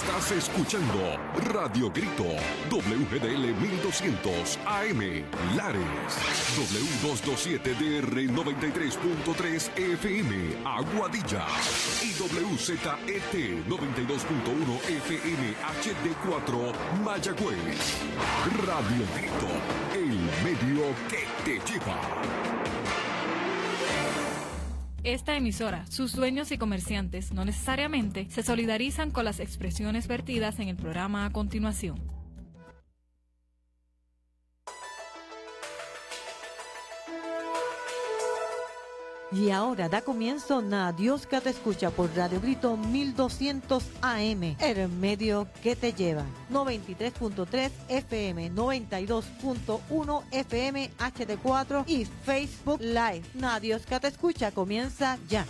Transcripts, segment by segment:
Estás escuchando Radio Grito, WGDL 1200 AM, Lares, W227DR 93.3 FM, Aguadilla, y WZET 92.1 FM HD4, Mayagüez. Radio Grito, el medio que te lleva. Esta emisora, sus dueños y comerciantes no necesariamente se solidarizan con las expresiones vertidas en el programa a continuación. Y ahora da comienzo Na Dios que te escucha por Radio Grito 1200 AM, el medio que te lleva. 93.3 FM, 92.1 FM HD4 y Facebook Live. Na Dios que te escucha comienza ya.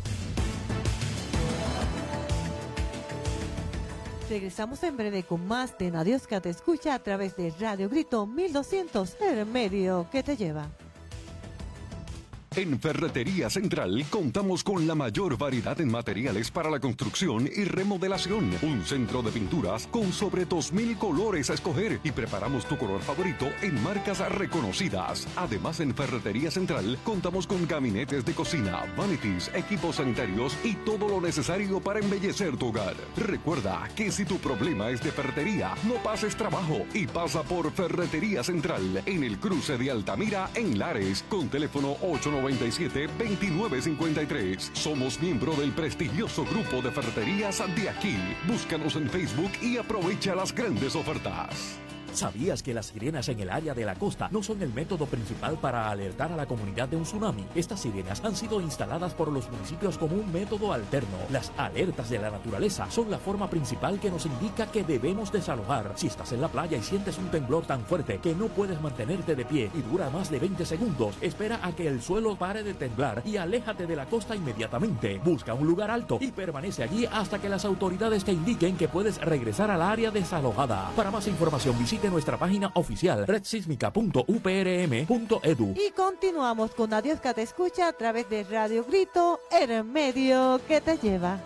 Regresamos en breve con más de Na Dios que te escucha a través de Radio Grito 1200, el medio que te lleva. En Ferretería Central contamos con la mayor variedad en materiales para la construcción y remodelación. Un centro de pinturas con sobre 2,000 colores a escoger y preparamos tu color favorito en marcas reconocidas. Además, en Ferretería Central contamos con gabinetes de cocina, vanities, equipos sanitarios y todo lo necesario para embellecer tu hogar. Recuerda que si tu problema es de ferretería, no pases trabajo y pasa por Ferretería Central en el cruce de Altamira en Lares con teléfono 897-2953. Somos miembro del prestigioso grupo de ferreterías de aquí. Búscanos en Facebook y aprovecha las grandes ofertas. ¿Sabías que las sirenas en el área de la costa no son el método principal para alertar a la comunidad de un tsunami? Estas sirenas han sido instaladas por los municipios como un método alterno. Las alertas de la naturaleza son la forma principal que nos indica que debemos desalojar. Si estás en la playa y sientes un temblor tan fuerte que no puedes mantenerte de pie y dura más de 20 segundos, espera a que el suelo pare de temblar y aléjate de la costa inmediatamente. Busca un lugar alto y permanece allí hasta que las autoridades te indiquen que puedes regresar al área desalojada. Para más información visite nuestra página oficial redsísmica.uprm.edu. Y continuamos con Na Dios que te escucha a través de Radio Grito, el medio que te lleva.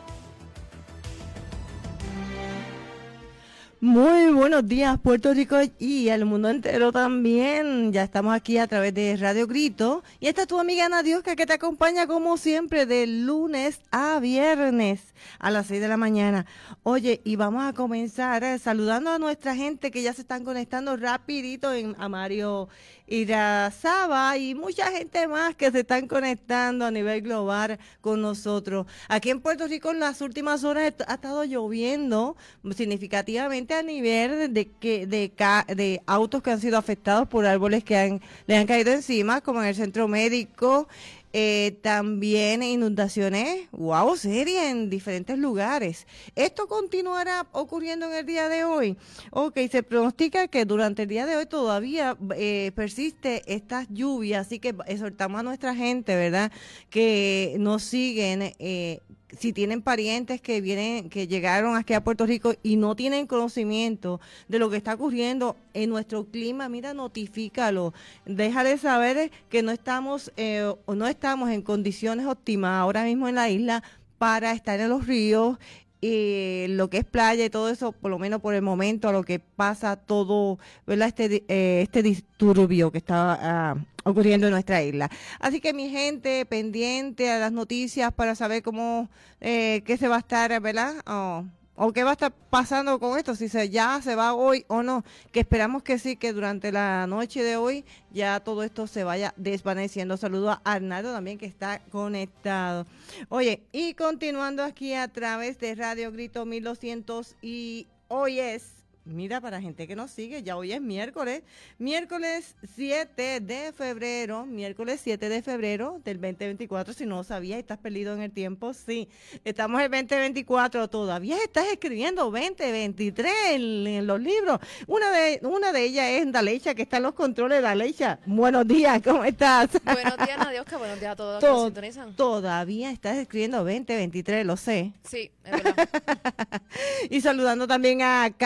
Muy buenos días, Puerto Rico y al mundo entero también. Ya estamos aquí a través de Radio Grito. Y esta es tu amiga Na Dios que te acompaña como siempre de lunes a viernes a las 6 de la mañana. Oye, y vamos a comenzar saludando a nuestra gente que ya se están conectando rapidito a Mario Irazaba y mucha gente más que se están conectando a nivel global con nosotros. Aquí en Puerto Rico en las últimas horas ha estado lloviendo significativamente a nivel de autos que han sido afectados por árboles que le han caído encima, como en el centro médico. También inundaciones, serias en diferentes lugares. ¿Esto continuará ocurriendo en el día de hoy? Ok, se pronostica que durante el día de hoy todavía persiste estas lluvias, así que exhortamos a nuestra gente, ¿verdad?, que nos siguen, si tienen parientes que llegaron aquí a Puerto Rico y no tienen conocimiento de lo que está ocurriendo en nuestro clima, mira, notifícalo. Deja de saber que no estamos en condiciones óptimas ahora mismo en la isla para estar en los ríos, lo que es playa y todo eso, por lo menos por el momento, a lo que pasa todo, ¿verdad?, este disturbio que está ocurriendo en nuestra isla. Así que mi gente, pendiente a las noticias para saber cómo, qué se va a estar, ¿verdad?, o qué va a estar pasando con esto, si ya se va hoy o no, que esperamos que sí, que durante la noche de hoy ya todo esto se vaya desvaneciendo. Saludo a Arnaldo también que está conectado. Oye, y continuando aquí a través de Radio Grito 1200 y hoy es, mira, para gente que nos sigue, ya hoy es miércoles 7 de febrero del 2024, si no lo sabías, estás perdido en el tiempo, sí, estamos en 2024, todavía estás escribiendo 2023 en los libros. Una de ellas es Daleicha, que está en los controles. Daleicha, buenos días, ¿cómo estás? Buenos días, Nadiosca, buenos días a todos los que nos sintonizan. Todavía estás escribiendo 2023, lo sé. Sí, es verdad. Y saludando también a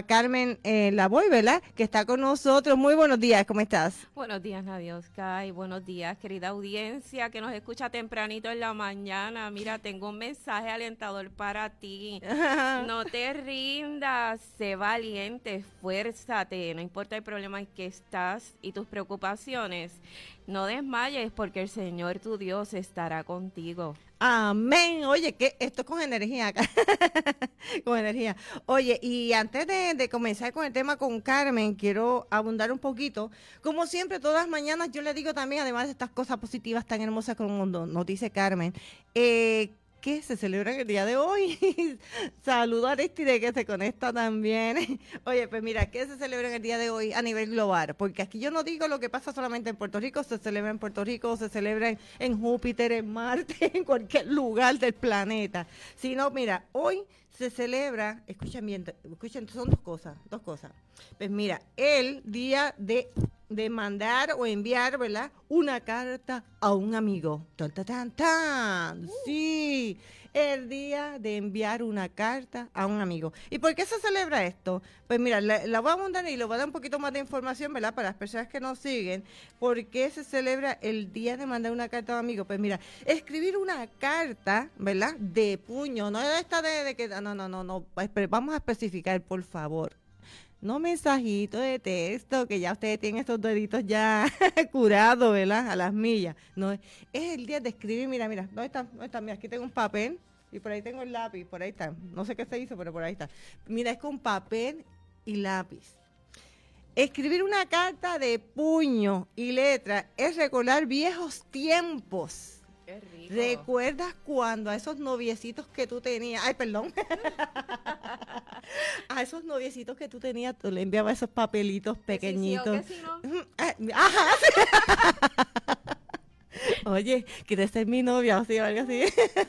Carmen Lavoy, ¿verdad? Que está con nosotros. Muy buenos días, ¿cómo estás? Buenos días, Nadioska, y buenos días, querida audiencia que nos escucha tempranito en la mañana. Mira, tengo un mensaje alentador para ti. No te rindas, sé valiente, esfuérzate, no importa el problema en que estás y tus preocupaciones. No desmayes porque el Señor tu Dios estará contigo. Amén. Oye, que esto es con energía acá. Con energía. Oye, y antes de comenzar con el tema con Carmen, quiero abundar un poquito. Como siempre, todas las mañanas yo le digo también, además de estas cosas positivas tan hermosas como nos dice Carmen, que se celebra en el día de hoy. Saludo a Aristide que se conecta también. Oye, pues mira, ¿qué se celebra en el día de hoy a nivel global? Porque aquí yo no digo lo que pasa solamente en Puerto Rico, se celebra en Puerto Rico, se celebra en Júpiter, en Marte, en cualquier lugar del planeta. Sino, mira, hoy se celebra, escuchen bien, son dos cosas. Pues mira, el día de mandar o enviar, ¿verdad?, una carta a un amigo. ¡Tan, tan, tan, tan! Sí, el día de enviar una carta a un amigo. ¿Y por qué se celebra esto? Pues mira, la voy a mandar y le voy a dar un poquito más de información, ¿verdad?, para las personas que nos siguen. ¿Por qué se celebra el día de mandar una carta a un amigo? Pues mira, escribir una carta, ¿verdad?, de puño, no esta de que, no, vamos a especificar, por favor. No mensajito de texto, que ya ustedes tienen estos deditos ya curados, ¿verdad? A las millas. No, es el día de escribir, mira, ¿dónde está? Mira, aquí tengo un papel y por ahí tengo el lápiz, por ahí está. No sé qué se hizo, pero por ahí está. Mira, es con papel y lápiz. Escribir una carta de puño y letra es recordar viejos tiempos. Qué rico. ¿Recuerdas cuando a esos noviecitos que tú tenías, a esos noviecitos que tú tenías, tú le enviabas esos papelitos pequeñitos? Sí, o que si no. Ajá. Oye, ¿quieres ser mi novia? O sea, algo así.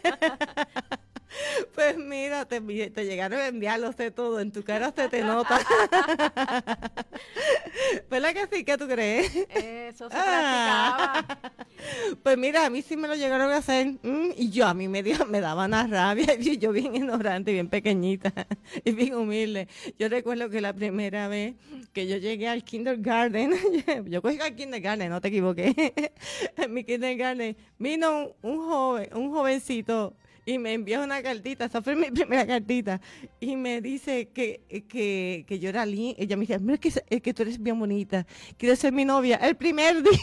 Pues mira, te llegaron a enviarlos de todo, en tu cara se te nota. ¿Verdad que sí? ¿Qué tú crees? Eso se practicaba. Pues mira, a mí sí me lo llegaron a hacer, y a mí me daba una rabia, y yo bien ignorante, bien pequeñita, y bien humilde. Yo recuerdo que la primera vez que yo llegué al kindergarten, yo cogí al kindergarten, no te equivoqué, en mi kindergarten vino un jovencito, y me envió una cartita, esa fue mi primera cartita, y me dice que yo era linda. Ella me dice, mira que tú eres bien bonita, ¿quieres ser mi novia? El primer día.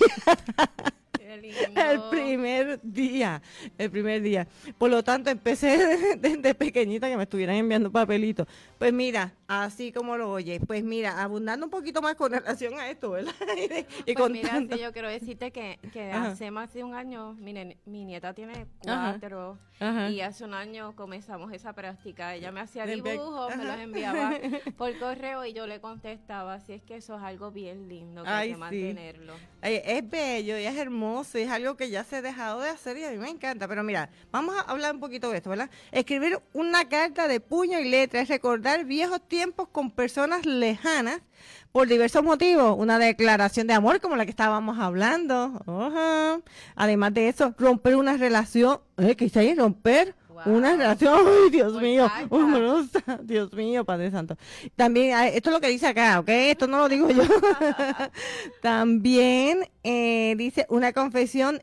El primer día. Por lo tanto, empecé desde pequeñita que me estuvieran enviando papelitos. Pues mira, así como lo oyes, pues mira, abundando un poquito más con relación a esto, ¿verdad? Pues mira, sí, yo quiero decirte que hace más de un año, miren, mi nieta tiene 4, y hace un año comenzamos esa práctica. Ella me hacía dibujos, me los enviaba por correo y yo le contestaba. Así es que eso es algo bien lindo que hay que mantenerlo. Es bello y es hermoso y es algo que ya se ha dejado de hacer y a mí me encanta. Pero mira, vamos a hablar un poquito de esto, ¿verdad? Escribir una carta de puño y letra es recordar viejos tiempos con personas lejanas por diversos motivos. Una declaración de amor como la que estábamos hablando. Además de eso, romper una relación. ¿Qué dice ahí? Romper una relación. ¡Ay, Dios mío! Dios mío, Padre Santo. También, esto es lo que dice acá, ¿ok? Esto no lo digo yo. También dice una confesión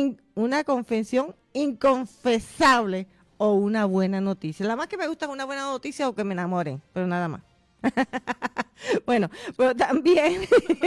inconfesable o una buena noticia. La más que me gusta es una buena noticia o que me enamoren, pero nada más. Bueno, pero también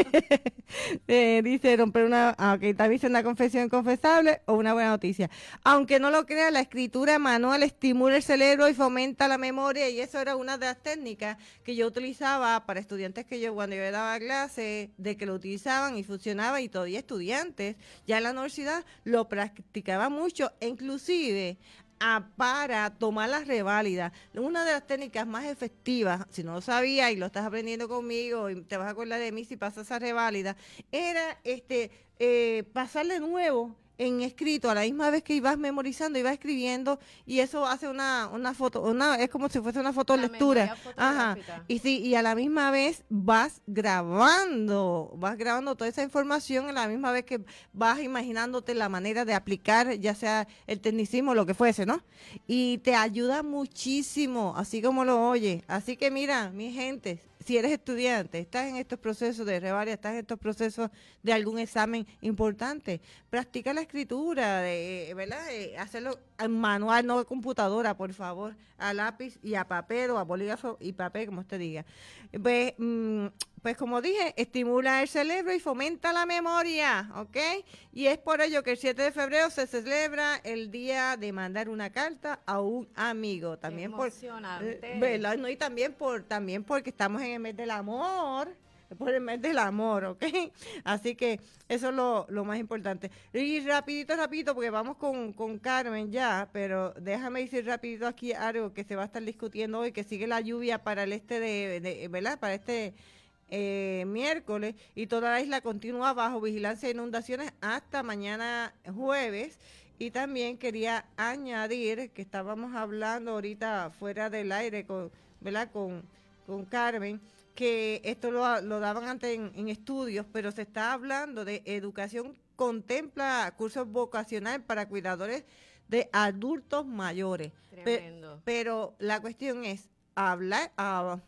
dice romper también dice una confesión inconfesable o una buena noticia. Aunque no lo crea, la escritura manual estimula el cerebro y fomenta la memoria, y eso era una de las técnicas que yo utilizaba para estudiantes que cuando yo daba clase, de que lo utilizaban y funcionaba, y todavía estudiantes ya en la universidad lo practicaban mucho, e inclusive para tomar las reválidas. Una de las técnicas más efectivas, si no lo sabías y lo estás aprendiendo conmigo y te vas a acordar de mí si pasas esa reválida, era pasar de nuevo en escrito a la misma vez que ibas memorizando, ibas escribiendo, y eso hace una foto, es como si fuese una fotolectura. Y a la misma vez vas grabando toda esa información a la misma vez que vas imaginándote la manera de aplicar, ya sea el tecnicismo o lo que fuese, ¿no? Y te ayuda muchísimo, así como lo oye. Así que mira, mi gente, si eres estudiante, estás en estos procesos de revalia, estás en estos procesos de algún examen importante, practica la escritura, ¿verdad? Hacerlo en manual, no de computadora, por favor, a lápiz y a papel o a bolígrafo y papel, como usted diga. Pues como dije, estimula el cerebro y fomenta la memoria, ¿ok? Y es por ello que el 7 de febrero se celebra el día de mandar una carta a un amigo. También ¿verdad? No, y también porque estamos en el mes del amor, por el mes del amor, ¿ok? Así que eso es lo más importante. Y rapidito, porque vamos con Carmen ya, pero déjame decir rapidito aquí algo que se va a estar discutiendo hoy, que sigue la lluvia para el ¿verdad? Para este miércoles, y toda la isla continúa bajo vigilancia de inundaciones hasta mañana jueves. Y también quería añadir que estábamos hablando ahorita fuera del aire ¿verdad? Con Carmen, que esto lo daban antes en estudios, pero se está hablando de educación, contempla cursos vocacionales para cuidadores de adultos mayores. Tremendo. Pero la cuestión es, habrá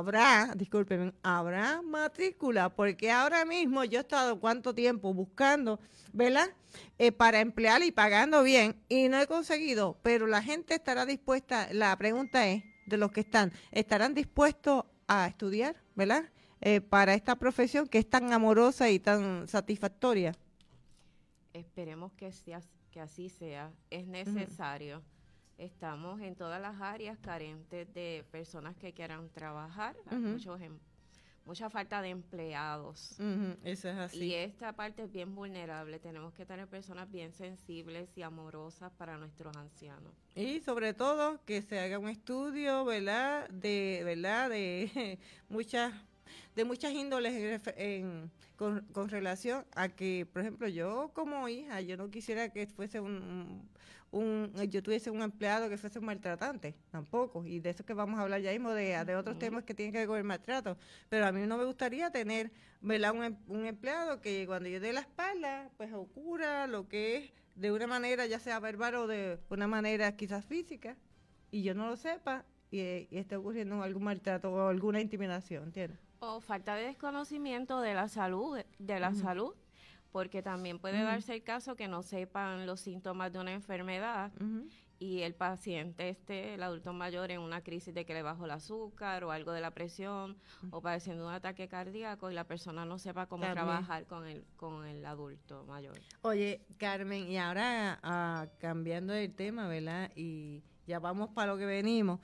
matrícula, porque ahora mismo yo he estado cuánto tiempo buscando, ¿verdad? Para emplear y pagando bien, y no he conseguido, pero la gente estará dispuesta, la pregunta es, de los que estarán dispuestos a estudiar, ¿verdad? Para esta profesión que es tan amorosa y tan satisfactoria. Esperemos que así sea, es necesario. Estamos en todas las áreas carentes de personas que quieran trabajar, hay mucha falta de empleados. Eso es así. Y esta parte es bien vulnerable, tenemos que tener personas bien sensibles y amorosas para nuestros ancianos. Y sobre todo que se haga un estudio, ¿verdad? De muchas índoles con relación a que, por ejemplo, yo como hija, yo no quisiera que fuese yo tuviese un empleado que fuese un maltratante, tampoco, y de eso que vamos a hablar ya mismo, de otros temas que tienen que ver con el maltrato, pero a mí no me gustaría tener, ¿verdad? Un empleado que cuando yo dé la espalda, pues ocurra lo que es de una manera, ya sea verbal o de una manera quizás física, y yo no lo sepa, y esté ocurriendo algún maltrato o alguna intimidación, ¿entiendes? O falta de desconocimiento de la salud, porque también puede darse el caso que no sepan los síntomas de una enfermedad y el paciente el adulto mayor, en una crisis de que le bajó el azúcar o algo de la presión o padeciendo un ataque cardíaco, y la persona no sepa cómo trabajar con el adulto mayor. Oye, Carmen, y ahora cambiando el tema, ¿verdad? Y ya vamos para lo que venimos.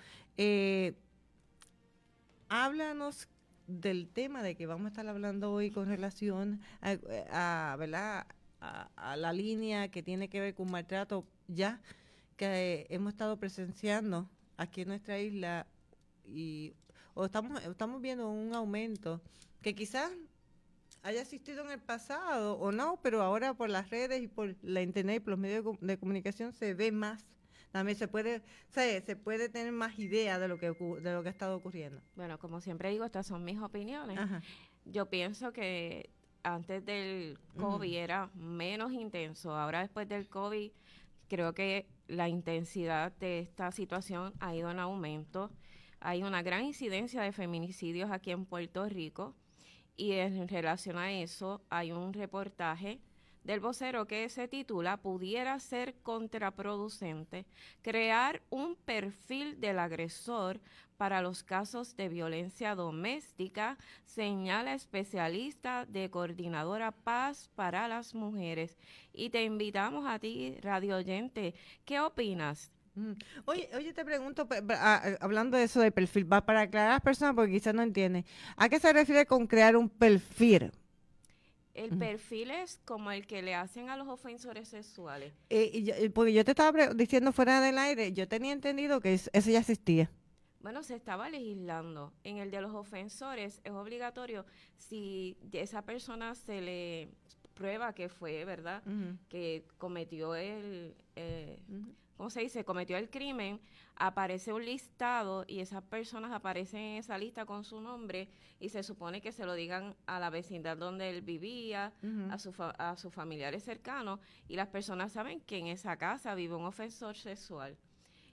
Háblanos del tema de que vamos a estar hablando hoy con relación ¿verdad? A la línea que tiene que ver con maltrato, ya que hemos estado presenciando aquí en nuestra isla, o estamos viendo un aumento que quizás haya existido en el pasado o no, pero ahora por las redes y por la internet y por los medios de comunicación se ve más. También se puede tener más idea de lo que ha estado ocurriendo. Bueno, como siempre digo, estas son mis opiniones. Ajá. Yo pienso que antes del COVID era menos intenso. Ahora, después del COVID, creo que la intensidad de esta situación ha ido en aumento. Hay una gran incidencia de feminicidios aquí en Puerto Rico, y en relación a eso hay un reportaje del Vocero que se titula "Pudiera ser contraproducente crear un perfil del agresor para los casos de violencia doméstica", señala especialista de Coordinadora Paz para las Mujeres. Y te invitamos a ti, radio oyente, ¿qué opinas? Oye, te pregunto, hablando de eso de perfil, va para aclarar a las personas porque quizás no entienden, ¿a qué se refiere con crear un perfil? El perfil es como el que le hacen a los ofensores sexuales. Porque yo te estaba diciendo fuera del aire, yo tenía entendido que eso ya existía. Bueno, se estaba legislando. En el de los ofensores es obligatorio, si esa persona se le prueba que fue, ¿verdad?, que cometió ¿cómo se dice? Cometió el crimen, aparece un listado y esas personas aparecen en esa lista con su nombre, y se supone que se lo digan a la vecindad donde él vivía, a sus familiares cercanos, y las personas saben que en esa casa vive un ofensor sexual.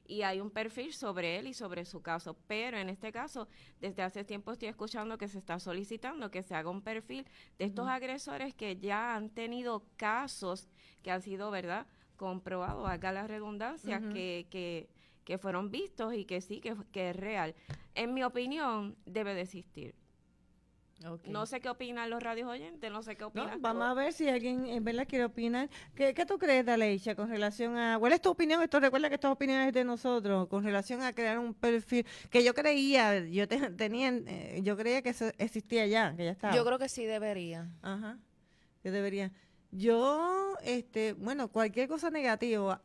y hay un perfil sobre él y sobre su caso, pero en este caso, desde hace tiempo estoy escuchando que se está solicitando que se haga un perfil de estos agresores que ya han tenido casos que han sido, ¿verdad?, comprobados, haga la redundancia, que fueron vistos y que sí, que es real. En mi opinión, debe de existir. Okay. No sé qué opinan los radios oyentes, no sé qué opinan. Vamos a ver si alguien en verdad quiere opinar. ¿Qué tú crees, Daleicha, con relación a... ¿Cuál es tu opinión? Recuerda que estas opiniones es de nosotros, con relación a crear un perfil que yo creía, yo creía que eso existía ya, que ya estaba. Yo creo que sí debería. Ajá, que debería. Yo, bueno, cualquier cosa negativa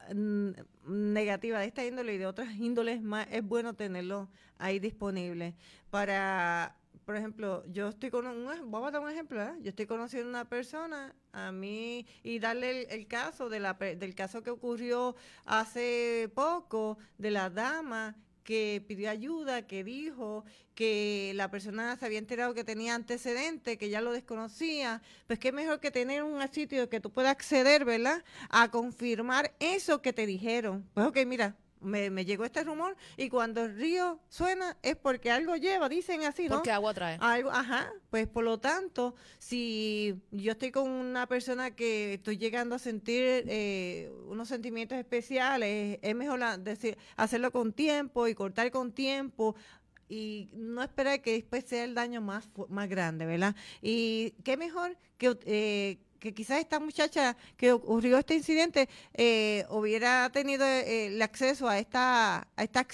de esta índole y de otras índoles más, es bueno tenerlo ahí disponible para... Por ejemplo, yo estoy vamos a dar un ejemplo, ¿eh? Yo estoy conociendo a una persona, a mí, y darle el caso del caso que ocurrió hace poco, de la dama que pidió ayuda, que dijo que la persona se había enterado que tenía antecedentes, que ya lo desconocía. Pues qué mejor que tener un sitio que tú puedas acceder, ¿verdad?, a confirmar eso que te dijeron. Pues ok, mira, me llegó este rumor y cuando el río suena es porque algo lleva, dicen así, ¿no? Porque agua trae. Algo, ajá, pues por lo tanto, si yo estoy con una persona que estoy llegando a sentir unos sentimientos especiales, es mejor hacerlo con tiempo y cortar con tiempo y no esperar que después sea el daño más grande, ¿verdad? Y qué mejor que quizás esta muchacha que ocurrió este incidente hubiera tenido el acceso a estas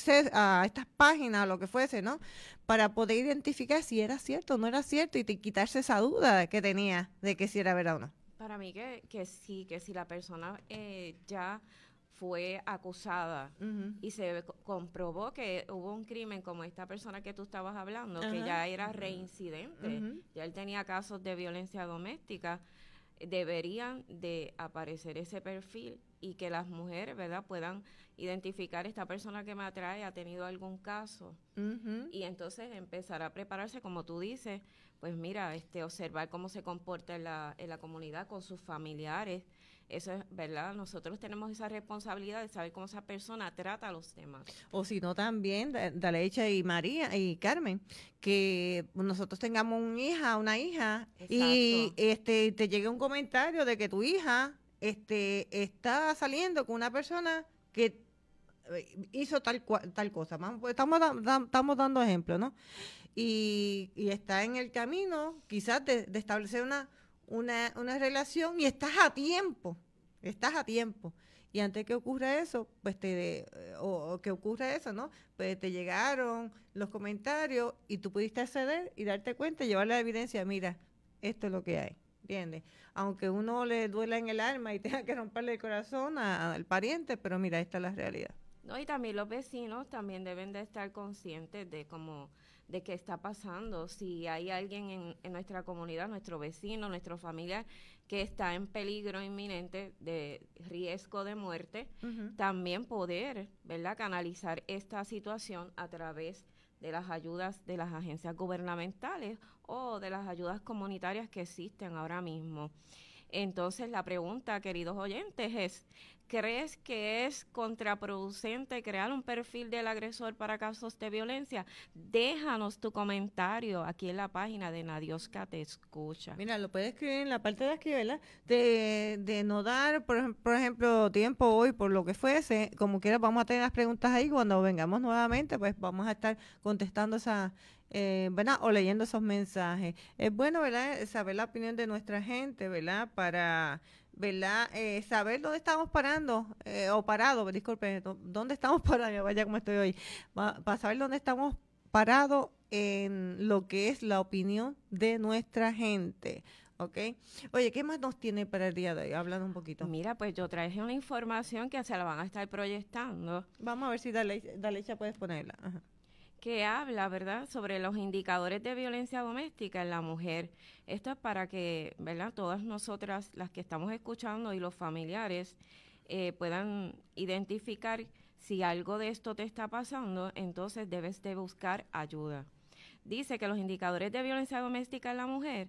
páginas, lo que fuese, ¿no?, para poder identificar si era cierto o no era cierto y quitarse esa duda que tenía de que si era verdad o no. Para mí que sí, que si la persona ya fue acusada y se comprobó que hubo un crimen como esta persona que tú estabas hablando, que ya era reincidente, ya él tenía casos de violencia doméstica, deberían de aparecer ese perfil y que las mujeres, ¿verdad?, puedan identificar esta persona que me atrae, ha tenido algún caso y entonces empezar a prepararse, como tú dices, pues mira, observar cómo se comporta en la comunidad con sus familiares. Eso es verdad, nosotros tenemos esa responsabilidad de saber cómo esa persona trata a los demás. O si no también, Daleicha y María y Carmen, que nosotros tengamos una hija, exacto, y te llegue un comentario de que tu hija está saliendo con una persona que hizo tal cosa. Estamos dando ejemplos, ¿no? Y está en el camino quizás de establecer una relación y estás a tiempo. Y antes que ocurra eso, pues o que ocurra eso, ¿no?, pues te llegaron los comentarios y tú pudiste acceder y darte cuenta y llevar la evidencia, mira, esto es lo que hay, ¿entiendes? Aunque uno le duela en el alma y tenga que romperle el corazón al pariente, pero mira, esta es la realidad. No, y también los vecinos también deben de estar conscientes de qué está pasando. Si hay alguien en nuestra comunidad, nuestro vecino, nuestro familiar, que está en peligro inminente de riesgo de muerte, también poder, ¿verdad?, canalizar esta situación a través de las ayudas de las agencias gubernamentales o de las ayudas comunitarias que existen ahora mismo. Entonces, la pregunta, queridos oyentes, es: ¿crees que es contraproducente crear un perfil del agresor para casos de violencia? Déjanos tu comentario aquí en la página de Nadiosca Te Escucha. Mira, lo puedes escribir en la parte de aquí, ¿verdad? De no dar, por ejemplo, tiempo hoy por lo que fuese. Como quiera, vamos a tener las preguntas ahí. Cuando vengamos nuevamente, pues vamos a estar contestando esas ¿verdad?, o leyendo esos mensajes. Es bueno, ¿verdad?, saber la opinión de nuestra gente, ¿verdad?, para, ¿verdad?, saber dónde estamos parando, o parados, disculpen, dónde estamos parados, vaya como estoy hoy, para saber dónde estamos parados en lo que es la opinión de nuestra gente. ¿Ok? Oye, ¿qué más nos tiene para el día de hoy? Hablando un poquito. Mira, pues yo traje una información que se la van a estar proyectando. Vamos a ver si Daleicha puedes ponerla. Ajá. Que habla, ¿verdad?, sobre los indicadores de violencia doméstica en la mujer. Esto es para que, ¿verdad?, todas nosotras, las que estamos escuchando y los familiares, puedan identificar si algo de esto te está pasando, entonces debes de buscar ayuda. Dice que los indicadores de violencia doméstica en la mujer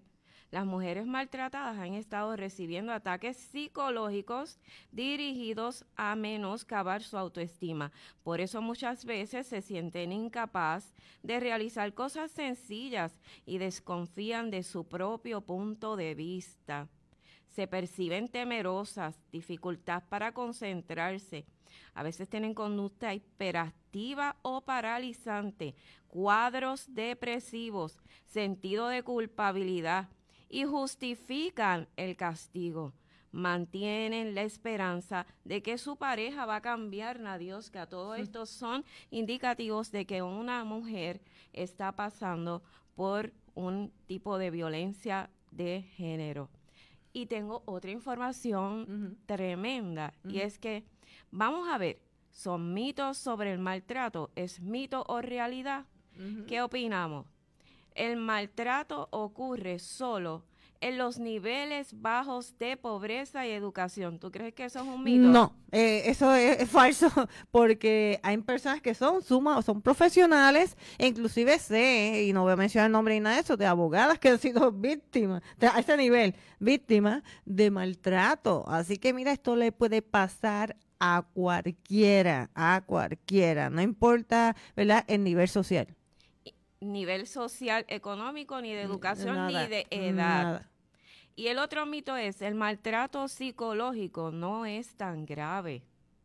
Las mujeres maltratadas han estado recibiendo ataques psicológicos dirigidos a menoscabar su autoestima. Por eso muchas veces se sienten incapaz de realizar cosas sencillas y desconfían de su propio punto de vista. Se perciben temerosas, dificultad para concentrarse. A veces tienen conducta hiperactiva o paralizante, cuadros depresivos, sentido de culpabilidad y justifican el castigo. Mantienen la esperanza de que su pareja va a cambiar, Dios, que a todo esto son indicativos de que una mujer está pasando por un tipo de violencia de género. Y tengo otra información tremenda, y es que, vamos a ver, ¿son mitos sobre el maltrato? ¿Es mito o realidad? ¿Qué opinamos? El maltrato ocurre solo en los niveles bajos de pobreza y educación. ¿Tú crees que eso es un mito? No, eso es falso, porque hay personas que son profesionales, e inclusive sé, y no voy a mencionar el nombre ni nada de eso, de abogadas que han sido víctimas, a ese nivel, víctimas de maltrato. Así que mira, esto le puede pasar a cualquiera, no importa, ¿verdad?, el nivel social. Nivel social, económico, ni de educación, Nada, ni de edad. Nada. Y el otro mito es, el maltrato psicológico no es tan grave.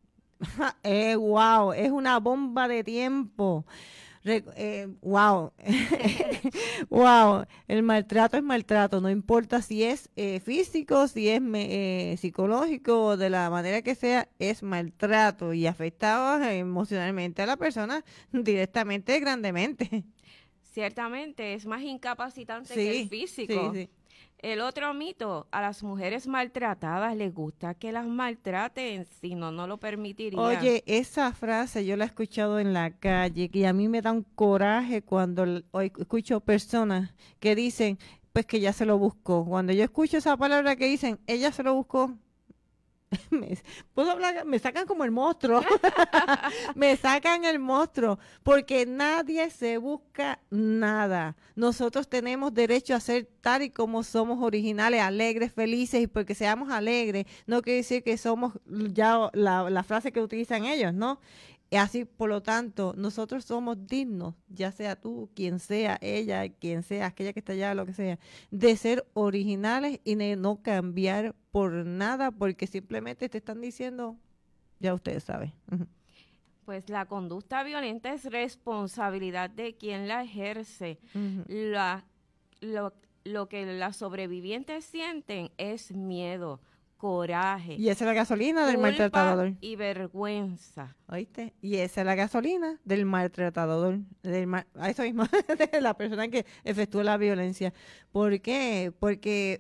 Wow, es una bomba de tiempo. Wow, wow, el maltrato es maltrato, no importa si es físico, si es psicológico, de la manera que sea, es maltrato y afectaba emocionalmente a la persona directamente, grandemente. Ciertamente es más incapacitante que el físico. Sí. El otro mito, a las mujeres maltratadas les gusta que las maltraten, si no, no lo permitirían. Oye, esa frase yo la he escuchado en la calle y a mí me da un coraje cuando escucho personas que dicen, pues que ya se lo buscó. Cuando yo escucho esa palabra que dicen, ella se lo buscó, puedo hablar, me sacan como el monstruo. Me sacan el monstruo, porque nadie se busca nada. Nosotros tenemos derecho a ser tal y como somos, originales, alegres, felices, y porque seamos alegres no quiere decir que somos ya la frase que utilizan ellos, ¿no? Así, por lo tanto, nosotros somos dignos, ya sea tú, quien sea, ella, quien sea, aquella que está allá, lo que sea, de ser originales y de no cambiar por nada, porque simplemente te están diciendo, ya ustedes saben. Pues la conducta violenta es responsabilidad de quien la ejerce. Lo que las sobrevivientes sienten es miedo, coraje. Y esa es la gasolina del maltratador. Y vergüenza. ¿Oíste? Y esa es la gasolina del maltratador, eso mismo, de la persona que efectúa la violencia. ¿Por qué? Porque,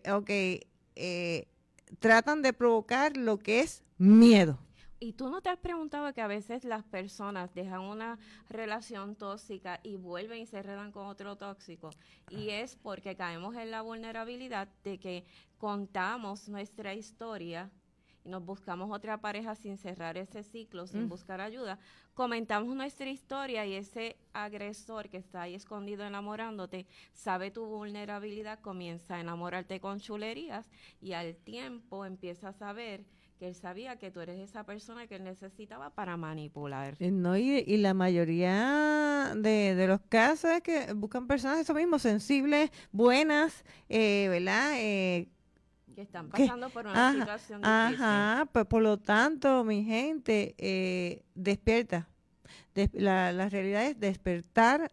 tratan de provocar lo que es miedo. ¿Y tú no te has preguntado que a veces las personas dejan una relación tóxica y vuelven y se enredan con otro tóxico? Y es porque caemos en la vulnerabilidad de que contamos nuestra historia y nos buscamos otra pareja sin cerrar ese ciclo, sin buscar ayuda. Comentamos nuestra historia y ese agresor que está ahí escondido enamorándote sabe tu vulnerabilidad, comienza a enamorarte con chulerías y al tiempo empieza a saber que él sabía que tú eres esa persona que él necesitaba para manipular. No, y la mayoría de los casos es que buscan personas eso mismo, sensibles, buenas, ¿verdad? Que están pasando por una situación difícil. Pues por lo tanto, mi gente, despierta. La realidad es despertar.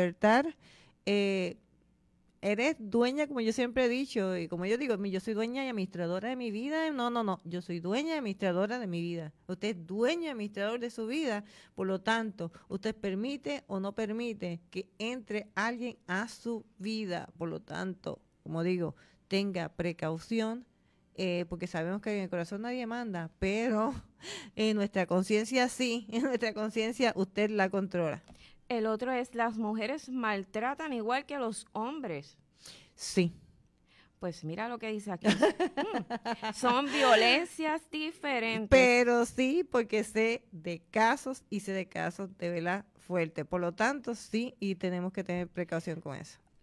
Eres dueña, como yo siempre he dicho, y como yo digo, yo soy dueña y administradora de mi vida. No, yo soy dueña y administradora de mi vida. Usted es dueño y administrador de su vida, por lo tanto, usted permite o no permite que entre alguien a su vida. Por lo tanto, como digo, tenga precaución, porque sabemos que en el corazón nadie manda, pero en nuestra conciencia sí, en nuestra conciencia usted la controla. El otro es, las mujeres maltratan igual que los hombres. Sí. Pues mira lo que dice aquí. Son violencias diferentes. Pero sí, porque sé de casos de verdad fuertes. Por lo tanto, sí, y tenemos que tener precaución con eso.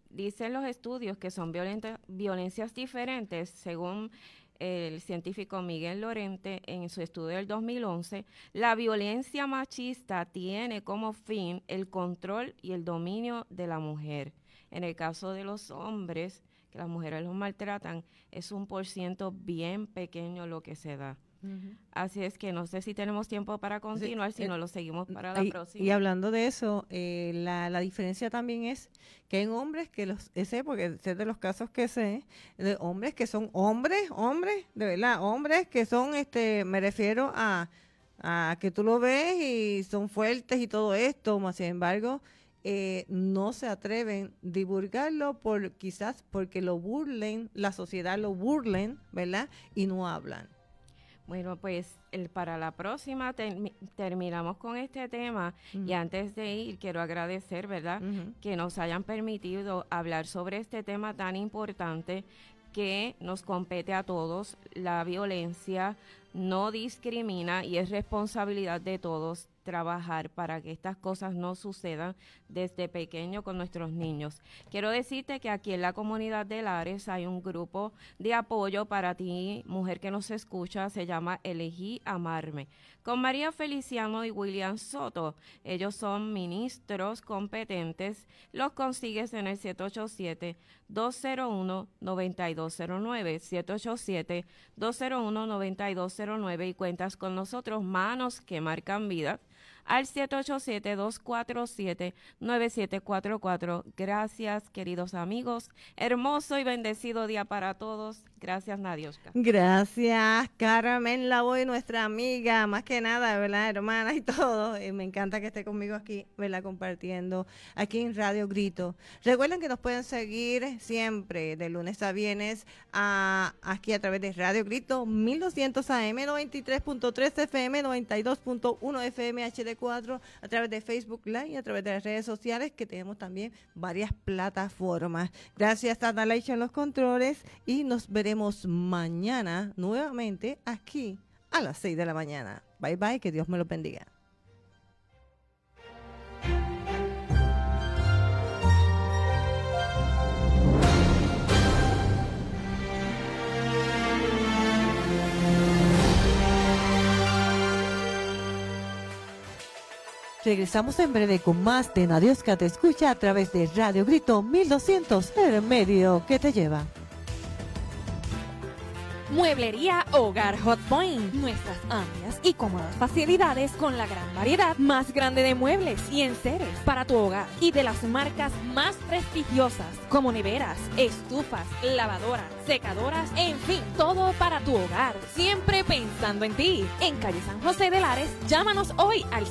dicen los estudios que son violencias diferentes, según el científico Miguel Lorente en su estudio del 2011, la violencia machista tiene como fin el control y el dominio de la mujer. En el caso de los hombres, que las mujeres los maltratan, es un %, bien pequeño lo que se da. Uh-huh. Así es que no sé si tenemos tiempo para continuar, si no lo seguimos para la próxima. Y hablando de eso, la diferencia también es que hay hombres que porque sé de los casos que sé, de hombres que son hombres, de verdad, hombres que son, me refiero a que tú lo ves y son fuertes y todo esto, más sin embargo, no se atreven a divulgarlo quizás porque lo burlen, la sociedad lo burlen, ¿verdad? Y no hablan. Bueno, pues para la próxima terminamos con este tema. Uh-huh. Y antes de ir quiero agradecer, ¿verdad? Uh-huh. Que nos hayan permitido hablar sobre este tema tan importante que nos compete a todos. La violencia no discrimina y es responsabilidad de todos trabajar para que estas cosas no sucedan desde pequeño con nuestros niños. Quiero decirte que aquí en la comunidad de Lares hay un grupo de apoyo para ti, mujer que nos escucha, se llama Elegí Amarme, con María Feliciano y William Soto. Ellos son ministros competentes, los consigues en el 787-201-9209, 787-201-9209 y cuentas con nosotros, Manos que Marcan Vidas, al 787-247-9744. Gracias, queridos amigos. Hermoso y bendecido día para todos. Gracias, Nadioshka. Gracias, Carmen Lavoy, nuestra amiga, más que nada, ¿verdad? Hermana y todo. Me encanta que esté conmigo aquí, ¿verdad? Compartiendo aquí en Radio Grito. Recuerden que nos pueden seguir siempre de lunes a viernes aquí a través de Radio Grito 1200 AM, 93.3 FM, 92.1 FM HD4, a través de Facebook Live y a través de las redes sociales, que tenemos también varias plataformas. Gracias a Dalaicha en los controles y nos veremos mañana nuevamente aquí a las 6 de la mañana. Bye bye, que Dios me lo bendiga. Regresamos en breve con más de Nadioshka Te Escucha a través de Radio Grito 1200, el medio que te lleva. Mueblería Hogar Hot Point. Nuestras amplias y cómodas facilidades con la gran variedad más grande de muebles y enseres para tu hogar y de las marcas más prestigiosas como neveras, estufas, lavadoras, secadoras, en fin, todo para tu hogar. Siempre pensando en ti. En calle San José de Lares, llámanos hoy al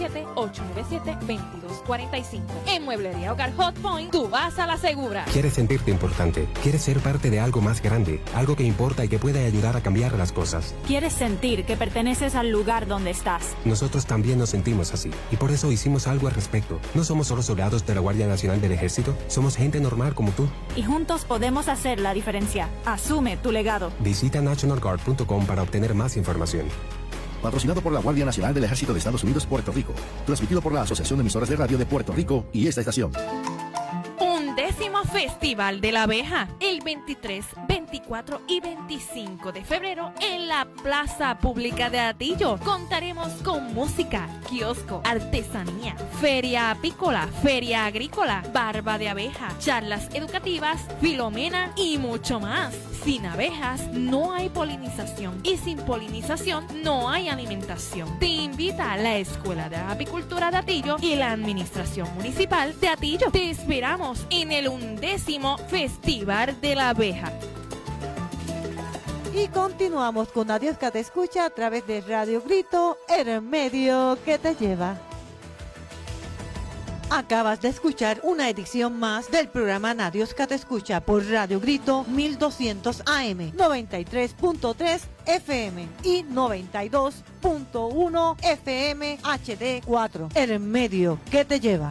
787-897-2245. En Mueblería Hogar Hot Point, tú vas a la segura. Quieres sentirte importante, quieres ser parte de algo más grande, algo que importa y que puede ayudar a cambiar las cosas. Quieres sentir que perteneces al lugar donde estás. Nosotros también nos sentimos así y por eso hicimos algo al respecto. No somos solo soldados de la Guardia Nacional del Ejército, somos gente normal como tú. Y juntos podemos hacer la diferencia. Asume tu legado. Visita nationalguard.com para obtener más información. Patrocinado por la Guardia Nacional del Ejército de Estados Unidos, Puerto Rico. Transmitido por la Asociación de Emisoras de Radio de Puerto Rico y esta estación. 11º Festival de la Abeja, el 23, 24 y 25 de febrero en la Plaza Pública de Atillo. Contaremos con música, kiosco, artesanía, feria apícola, feria agrícola, barba de abeja, charlas educativas, Filomena y mucho más. Sin abejas no hay polinización y sin polinización no hay alimentación. Te invita a la Escuela de Apicultura de Atillo y la Administración Municipal de Atillo. Te esperamos en el 11º Festival de la Abeja. Y continuamos con Nadioshka Te Escucha a través de Radio Grito, el medio que te lleva. Acabas de escuchar una edición más del programa Nadioshka Te Escucha por Radio Grito 1200 AM, 93.3 FM y 92.1 FM HD4, el medio que te lleva.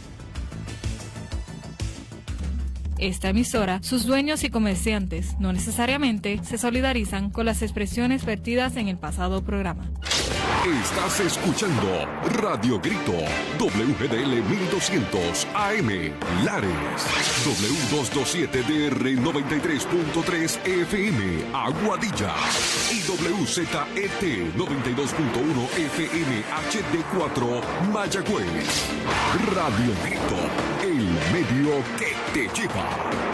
Esta emisora, sus dueños y comerciantes no necesariamente se solidarizan con las expresiones vertidas en el pasado programa. Estás escuchando Radio Grito, WGDL 1200 AM, Lares, W227DR 93.3 FM, Aguadilla, y WZET 92.1 FM HD4, Mayagüez. Radio Grito, el medio que te lleva.